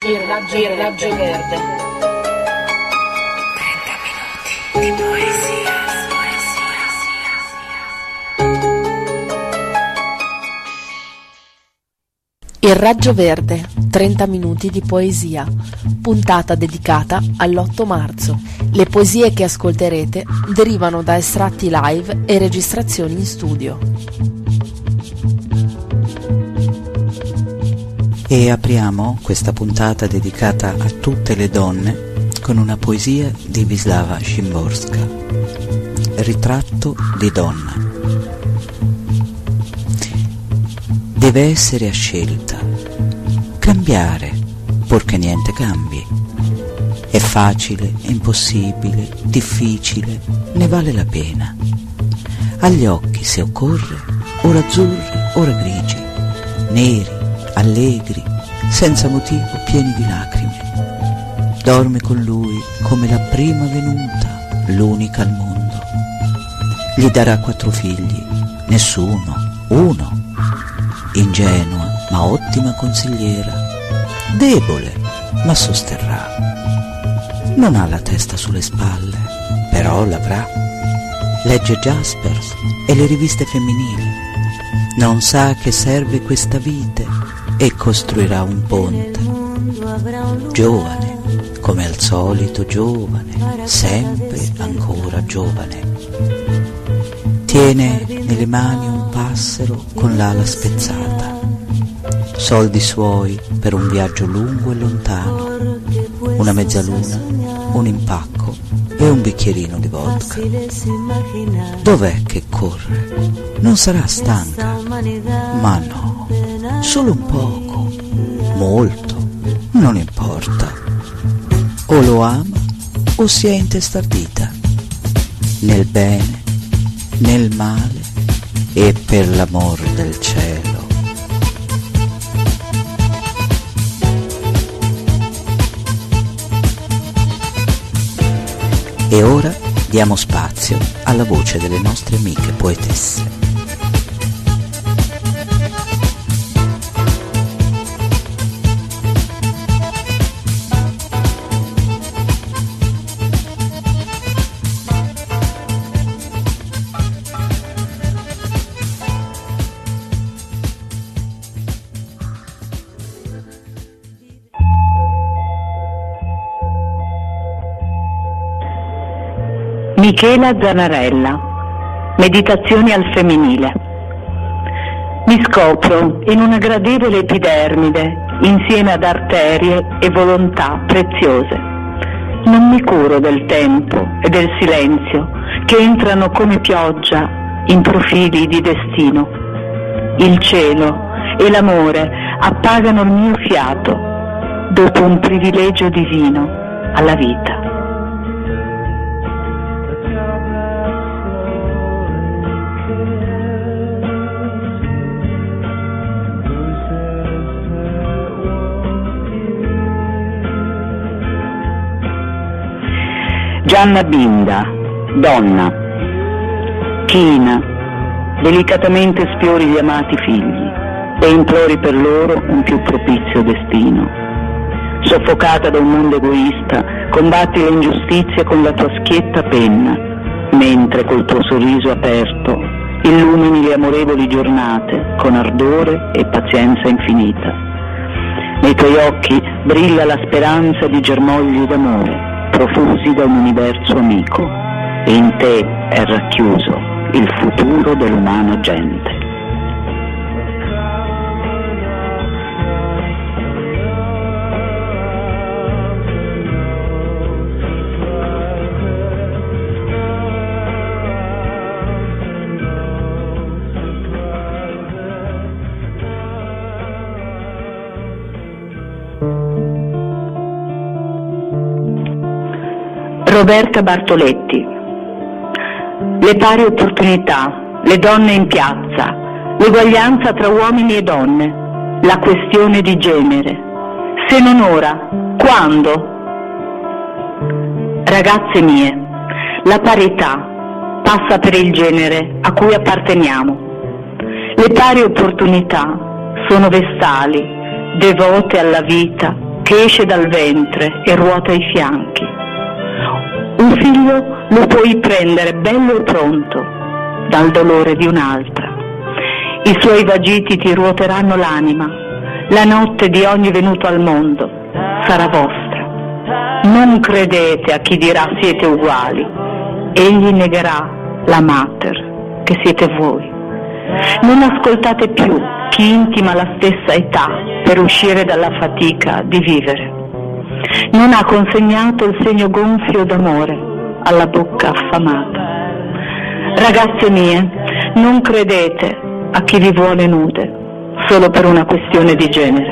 Il raggio verde. 30 minuti di poesia. Il raggio verde, 30 minuti di poesia, puntata dedicata all'8 marzo. Le poesie che ascolterete derivano da estratti live e registrazioni in studio. E apriamo questa puntata dedicata a tutte le donne con una poesia di Wisława Szymborska, Ritratto di donna. Deve essere a scelta, cambiare, purché niente cambi. È facile, è impossibile, difficile, ne vale la pena. Agli occhi, se occorre, ora azzurri, ora grigi, neri, allegri, senza motivo, pieni di lacrime. Dorme con lui come la prima venuta, l'unica al mondo. Gli darà 4 figli, nessuno, uno. Ingenua ma ottima consigliera, debole ma sosterrà. Non ha la testa sulle spalle, però l'avrà. Legge Jaspers e le riviste femminili. Non sa che serve questa vite e costruirà un ponte. Giovane, come al solito giovane, sempre ancora giovane. Tiene nelle mani un passero con l'ala spezzata. Soldi suoi per un viaggio lungo e lontano. Una mezzaluna, un impacco e un bicchierino di vodka. Dov'è che corre? Non sarà stanca? Ma no, solo un poco, molto, non importa. O lo ama o si è intestardita, nel bene, nel male e per l'amor del cielo. E ora diamo spazio alla voce delle nostre amiche poetesse. Michela Zanarella, Meditazioni al femminile. Mi scopro in una gradevole epidermide insieme ad arterie e volontà preziose. Non mi curo del tempo e del silenzio che entrano come pioggia in profili di destino. Il cielo e l'amore appagano il mio fiato dopo un privilegio divino alla vita. Gianna Binda, donna, china, delicatamente sfiori gli amati figli e implori per loro un più propizio destino. Soffocata da un mondo egoista, combatti le ingiustizie con la tua schietta penna, mentre col tuo sorriso aperto illumini le amorevoli giornate con ardore e pazienza infinita. Nei tuoi occhi brilla la speranza di germogli d'amore profusi da un universo amico, e in te è racchiuso il futuro dell'umana gente. Roberta Bartoletti. Le pari opportunità, le donne in piazza, l'uguaglianza tra uomini e donne, la questione di genere. Se non ora, quando? Ragazze mie, la parità passa per il genere a cui apparteniamo. Le pari opportunità sono vestali, devote alla vita che esce dal ventre e ruota i fianchi. Un figlio lo puoi prendere bello e pronto dal dolore di un'altra. I suoi vagiti ti ruoteranno l'anima, la notte di ogni venuto al mondo sarà vostra. Non credete a chi dirà siete uguali, egli negherà la mater che siete voi. Non ascoltate più chi intima la stessa età per uscire dalla fatica di vivere. Non ha consegnato il segno gonfio d'amore alla bocca affamata. Ragazze mie, non credete a chi vi vuole nude solo per una questione di genere.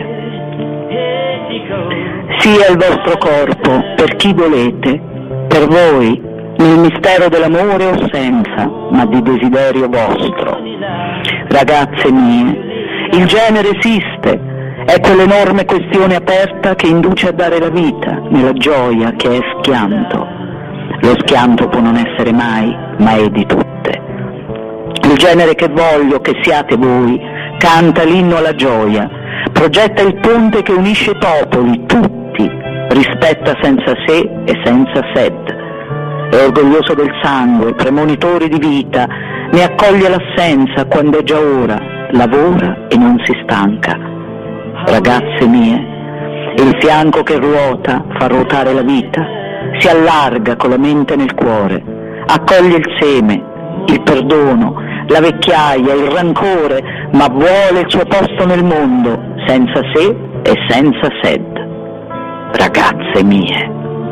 Sia il vostro corpo per chi volete, per voi, nel mistero dell'amore o senza, ma di desiderio vostro. Ragazze mie, il genere esiste, è quell'enorme questione aperta che induce a dare la vita nella gioia che è schianto. Lo schianto può non essere mai, ma è di tutte. Il genere che voglio che siate voi canta l'inno alla gioia, progetta il ponte che unisce i popoli, tutti, rispetta senza sé e senza sed. È orgoglioso del sangue, premonitore di vita, ne accoglie l'assenza quando è già ora, lavora e non si stanca. Ragazze mie, il fianco che ruota fa ruotare la vita, si allarga con la mente nel cuore, accoglie il seme, il perdono, la vecchiaia, il rancore, ma vuole il suo posto nel mondo, senza sé e senza sed. Ragazze mie.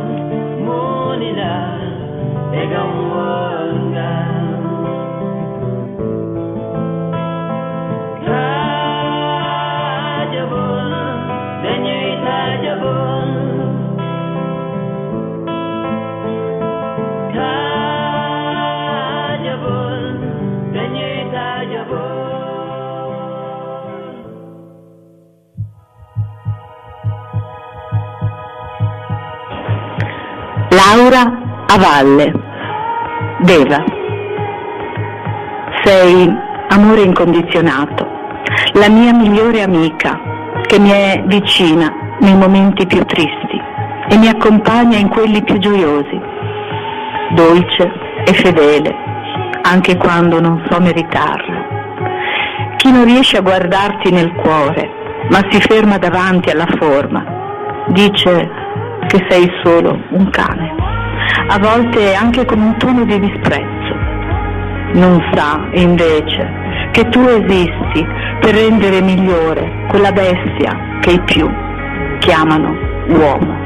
Laura a valle. Deva. Sei amore incondizionato, la mia migliore amica che mi è vicina nei momenti più tristi e mi accompagna in quelli più gioiosi, dolce e fedele anche quando non so meritarlo. Chi non riesce a guardarti nel cuore ma si ferma davanti alla forma dice che sei solo un cane, a volte anche con un tono di disprezzo. Non sa invece che tu esisti per rendere migliore quella bestia che i più chiamano uomo.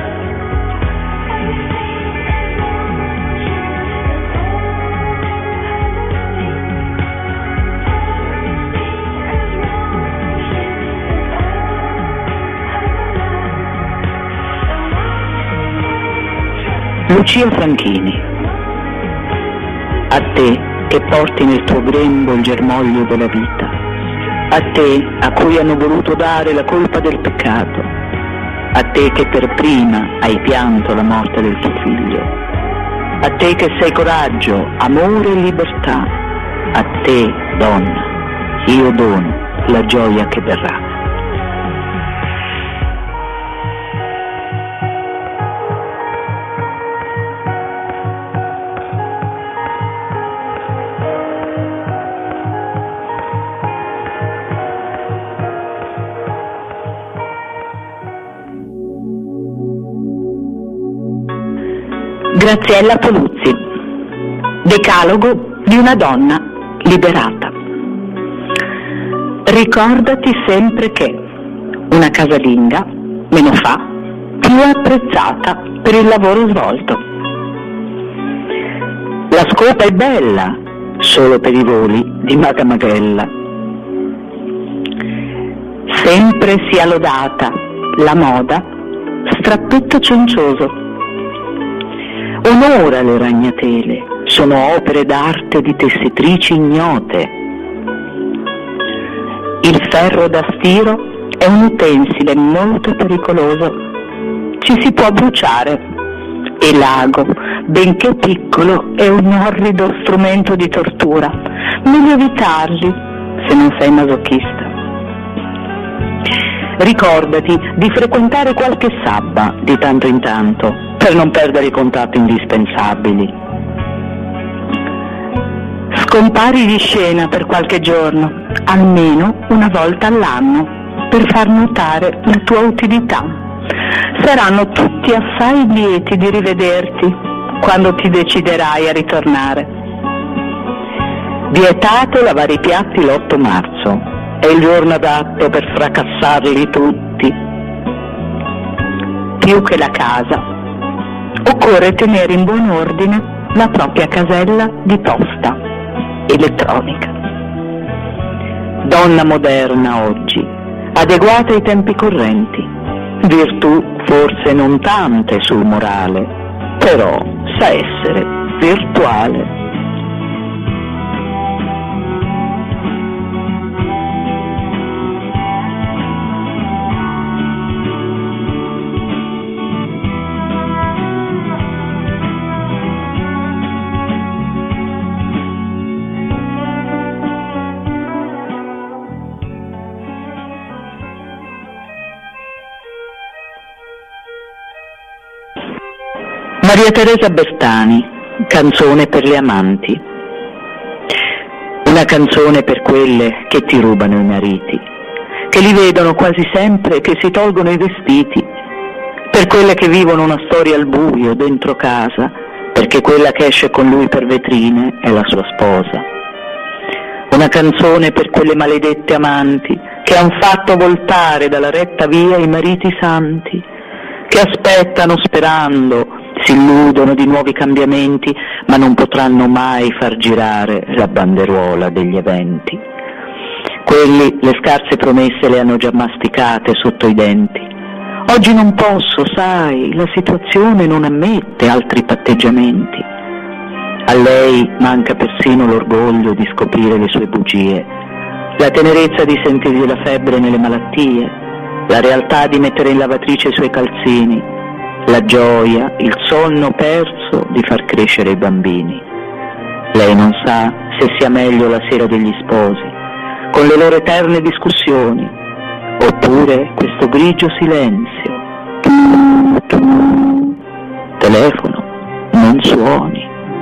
Lucia Franchini. A te che porti nel tuo grembo il germoglio della vita, a te a cui hanno voluto dare la colpa del peccato, a te che per prima hai pianto la morte del tuo figlio, a te che sei coraggio, amore e libertà, a te, donna, io dono la gioia che verrà. Graziella Poluzzi. Decalogo di una donna liberata. Ricordati sempre che una casalinga meno fa più è apprezzata per il lavoro svolto. La scopa è bella solo per i voli di Magamagella. Sempre sia lodata la moda, strappetto cencioso. Onora le ragnatele, sono opere d'arte di tessitrici ignote. Il ferro da stiro è un utensile molto pericoloso, ci si può bruciare, e l'ago, benché piccolo, è un orrido strumento di tortura, meglio evitarli se non sei masochista. ricordati di frequentare qualche sabba di tanto in tanto per non perdere i contatti indispensabili. Scompari di scena per qualche giorno, almeno una volta all'anno, per far notare la tua utilità. Saranno tutti assai lieti di rivederti quando ti deciderai a ritornare. Vietato lavare i piatti l'8 marzo, è il giorno adatto per fracassarli tutti. Più che la casa, occorre tenere in buon ordine la propria casella di posta elettronica. Donna moderna oggi, adeguata ai tempi correnti, virtù forse non tante sul morale, però sa essere virtuale. Maria Teresa Bertani, canzone per le amanti. Una canzone per quelle che ti rubano i mariti, che li vedono quasi sempre che si tolgono i vestiti, per quelle che vivono una storia al buio dentro casa, perché quella che esce con lui per vetrine è la sua sposa. Una canzone per quelle maledette amanti che han fatto voltare dalla retta via i mariti santi, che aspettano sperando, si illudono di nuovi cambiamenti, ma non potranno mai far girare la banderuola degli eventi. Quelli le scarse promesse le hanno già masticate sotto i denti. Oggi non posso, sai, la situazione non ammette altri patteggiamenti. A lei manca persino l'orgoglio di scoprire le sue bugie, la tenerezza di sentirgli la febbre nelle malattie, la realtà di mettere in lavatrice i suoi calzini, la gioia, il sonno perso di far crescere i bambini. Lei non sa se sia meglio la sera degli sposi, con le loro eterne discussioni, oppure questo grigio silenzio. Telefono, non suoni.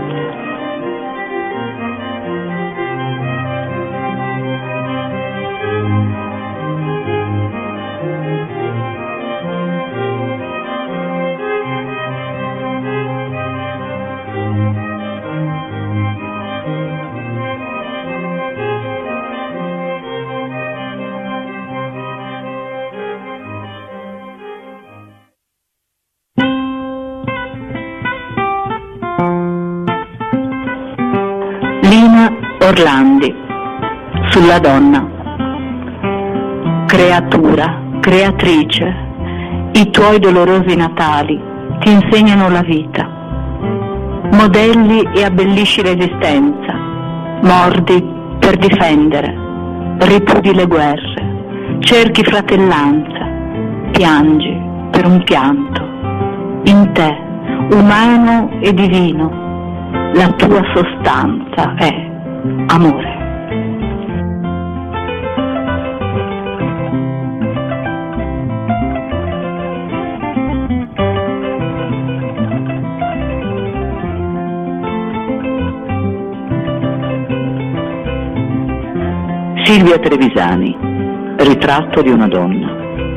Orlandi, sulla donna. Creatura, creatrice, i tuoi dolorosi natali ti insegnano la vita. Modelli e abbellisci l'esistenza, mordi per difendere, ripudi le guerre, cerchi fratellanza, piangi per un pianto. In te, umano e divino, la tua sostanza è amore. Silvia Trevisani, ritratto di una donna.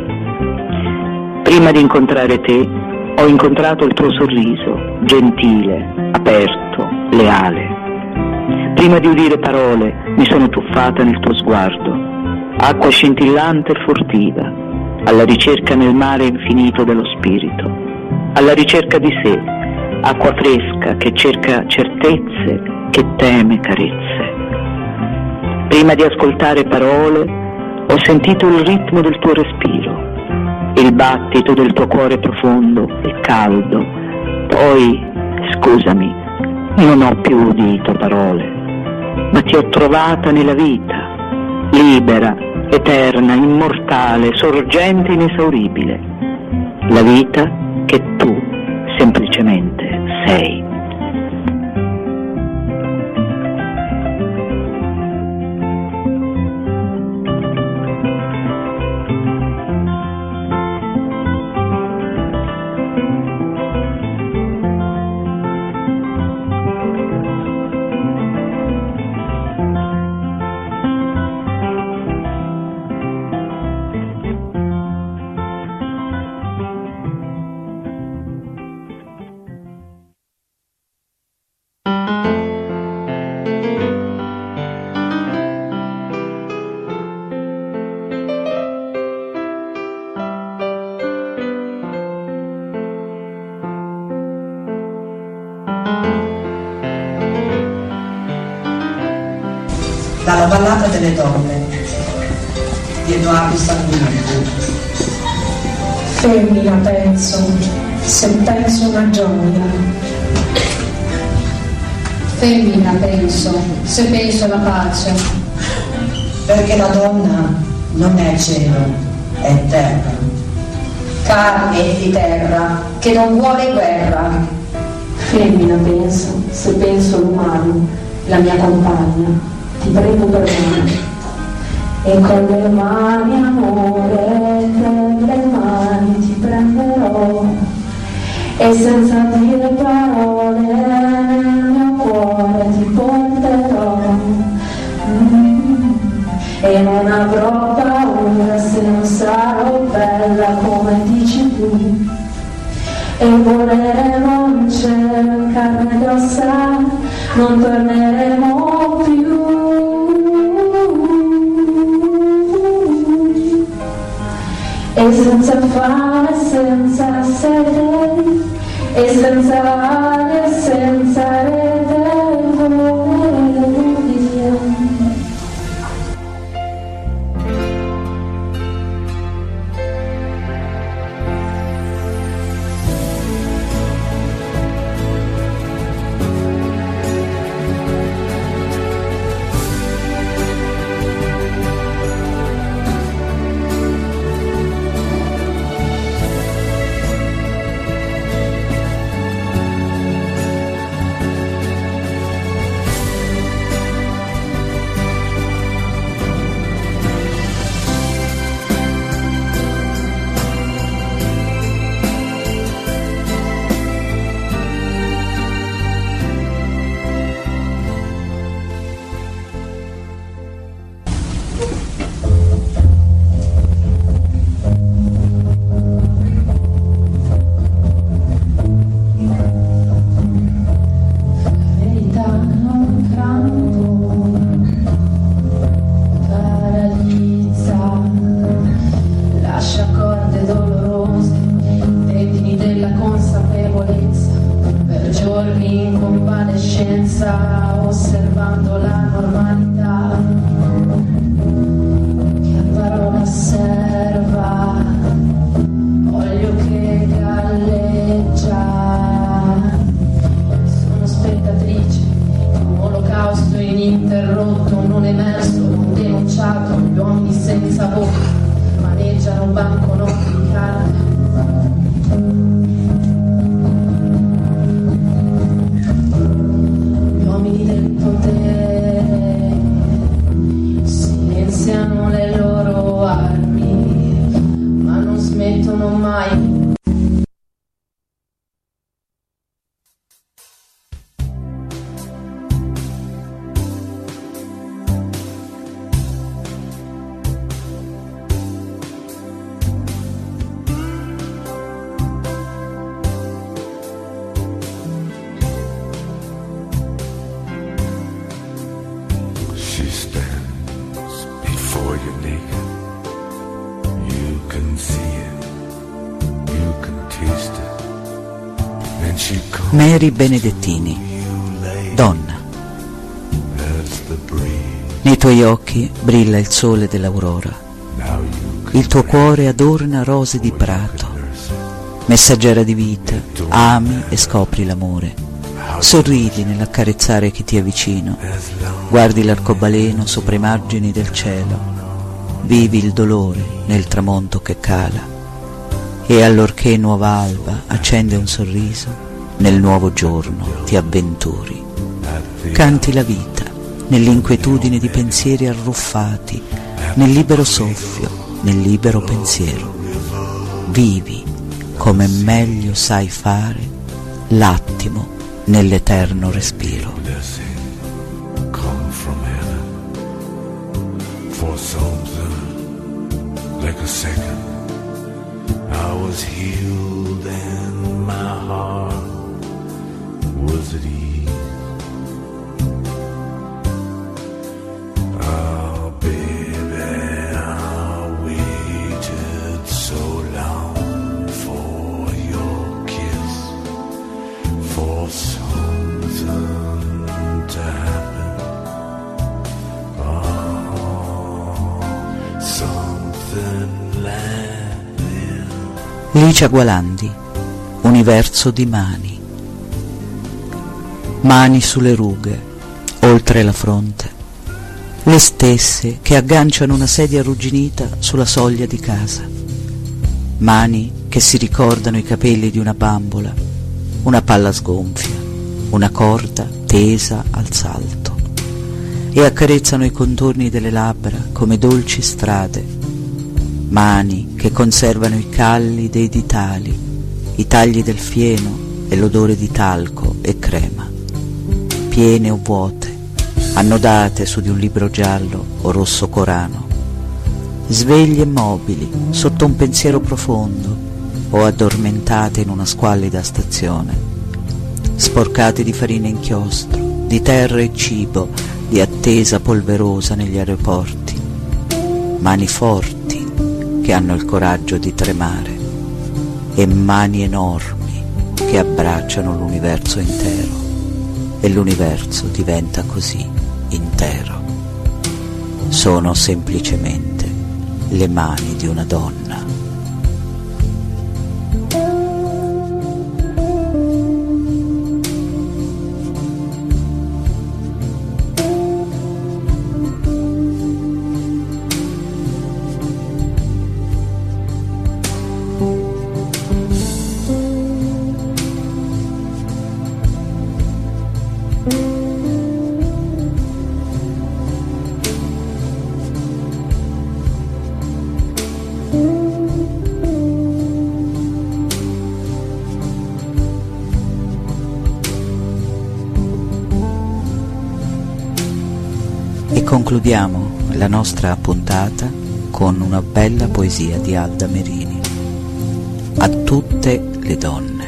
Prima di incontrare te, ho incontrato il tuo sorriso, gentile, aperto, leale. Prima di udire parole mi sono tuffata nel tuo sguardo, acqua scintillante e furtiva, alla ricerca nel mare infinito dello spirito, alla ricerca di sé, acqua fresca che cerca certezze, che teme carezze. Prima di ascoltare parole ho sentito il ritmo del tuo respiro, il battito del tuo cuore profondo e caldo. Poi, scusami, non ho più udito parole, ma ti ho trovata nella vita, libera, eterna, immortale, sorgente inesauribile, la vita che tu semplicemente sei. dalla ballata delle donne di Edoardo Sanguinetti. Femmina penso, se penso una gioia. Femmina penso, se penso alla pace. Perché la donna non è cielo, è terra. Carne di terra, che non vuole guerra. Femmina penso, se penso all'umano, la mia compagna, ti prendo per mano. E con le mani, amore, con le mani ti prenderò. E senza dire parole, nel mio cuore ti porterò. E non avrò paura se non sarò bella come dici tu. E voleremo in cielo carne ed ossa, non torneremo più. E senza fame, senza sede, e senza ali e senza rete, voleremo via. Osservando la normalità, che a parola serva, olio che galleggia. Sono spettatrice di un olocausto ininterrotto, non emerso, non denunciato. Gli uomini senza bocca maneggiano banconote di carta. Del potere silenziano le loro armi, ma non smettono mai. Mary Benedettini, donna. Nei tuoi occhi brilla il sole dell'aurora, il tuo cuore adorna rose di prato. Messaggera di vita, ami e scopri l'amore. Sorridi nell'accarezzare chi ti è vicino, guardi l'arcobaleno sopra i margini del cielo, vivi il dolore nel tramonto che cala, e allorché nuova alba accende un sorriso, nel nuovo giorno ti avventuri. Canti la vita nell'inquietudine di pensieri arruffati, nel libero soffio, nel libero pensiero. Vivi come meglio sai fare l'attimo nell'eterno respiro. Was at ease. Oh, baby, I waited so long for your kiss, for something to happen. Oh, Licia Gualandi, Universo di mani. Mani sulle rughe, oltre la fronte, le stesse che agganciano una sedia arrugginita sulla soglia di casa. Mani che si ricordano i capelli di una bambola, una palla sgonfia, una corda tesa al salto, e accarezzano i contorni delle labbra come dolci strade. Mani che conservano i calli dei ditali, i tagli del fieno e l'odore di talco e crema, piene o vuote, annodate su di un libro giallo o rosso Corano, sveglie e mobili sotto un pensiero profondo o addormentate in una squallida stazione, sporcate di farina e inchiostro, di terra e cibo, di attesa polverosa negli aeroporti, mani forti che hanno il coraggio di tremare, e mani enormi che abbracciano l'universo intero, e l'universo diventa così intero. Sono semplicemente le mani di una donna. E concludiamo la nostra puntata con una bella poesia di Alda Merini. A tutte le donne.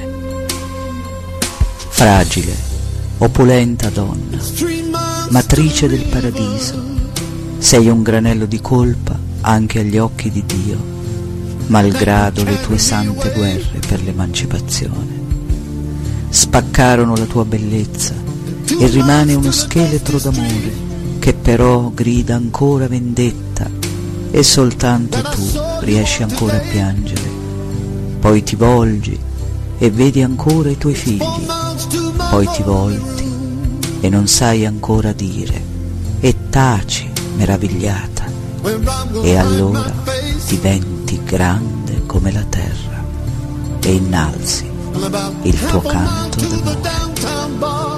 Fragile, opulenta donna, matrice del paradiso, sei un granello di colpa anche agli occhi di Dio, malgrado le tue sante guerre per l'emancipazione. Spaccarono la tua bellezza e rimane uno scheletro d'amore che però grida ancora vendetta, e soltanto tu riesci ancora a piangere. Poi ti volgi e vedi ancora i tuoi figli, poi ti volti e non sai ancora dire, e taci meravigliata, e allora diventi grande come la terra e innalzi il tuo canto d'amore.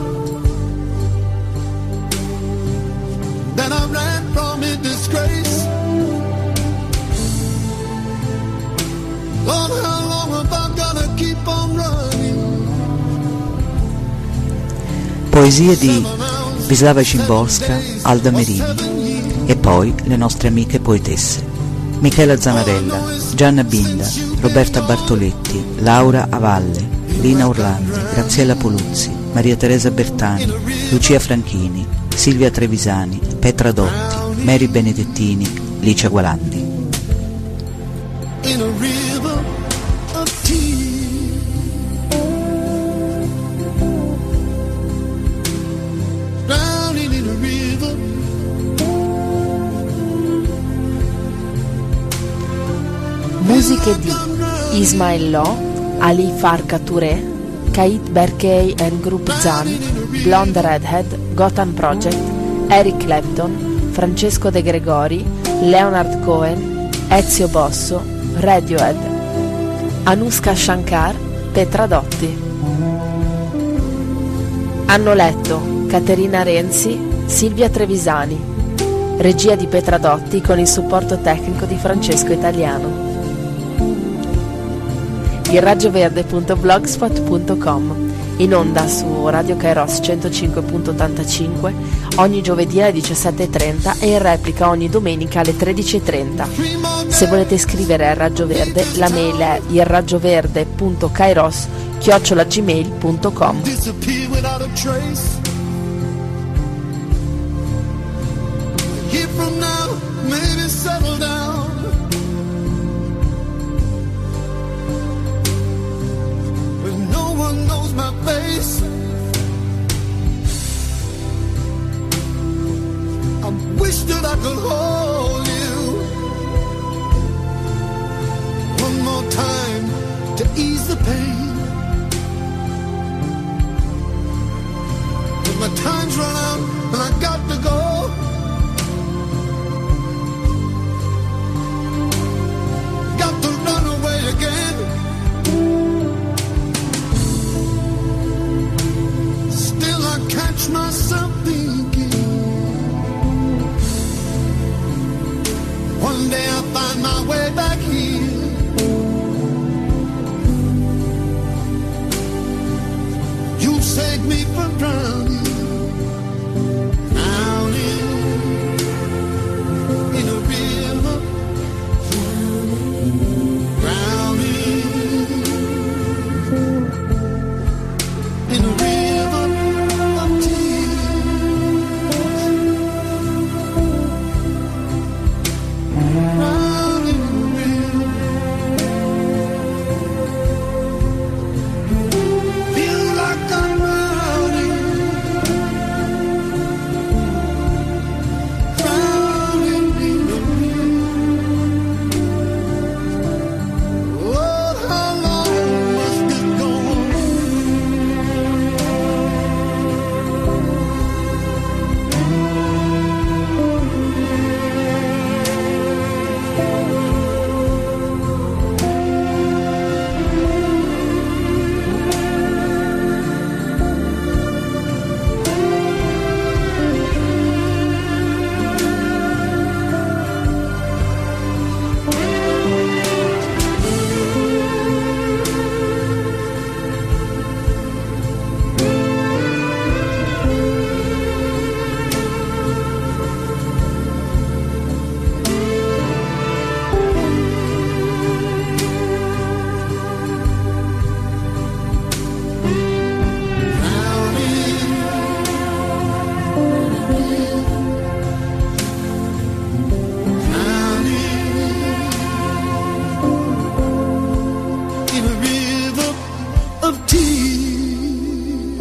Then I ran from in disgrace. Lord, how long am I gonna keep on running? Poesie di Wisława Szymborska, Alda Merini, e poi le nostre amiche poetesse Michela Zanarella, Gianna Binda, Roberta Bartoletti, Laura Avalle, Lina Orlandi, Graziella Poluzzi, Maria Teresa Bertani, Lucia Franchini, Silvia Trevisani, Petra Dotti, Mary Benedettini, Licia Gualandi. In a river of tears, drowning in a river. Musiche di Ismail Lo, Ali Farka Touré, Kait Berkey and Group Zan, Blonde Redhead, Gotham Project, Eric Clapton, Francesco De Gregori, Leonard Cohen, Ezio Bosso, Radiohead, Anushka Shankar, Petra Dotti. Hanno letto Caterina Renzi, Silvia Trevisani, regia di Petra Dotti con il supporto tecnico di Francesco Italiano. ilraggioverde.blogspot.com, in onda su Radio Kairos 105.85 ogni giovedì alle 17:30 e in replica ogni domenica alle 13:30. Se volete scrivere al Raggio Verde, la mail è ilraggioverde.kairos@gmail.com. My face, I wish that I could hold you one more time. ease the pain. When my time's run out and I got to go, got to run away again. Still I catch myself thinking, one day I'll find my way back here. You saved me from drowning, drowning in a river, drowning in a river of tears, drowning in a river. Feel like I'm drowning, drowning in a river. Oh, how long must this go on? In a river of tears.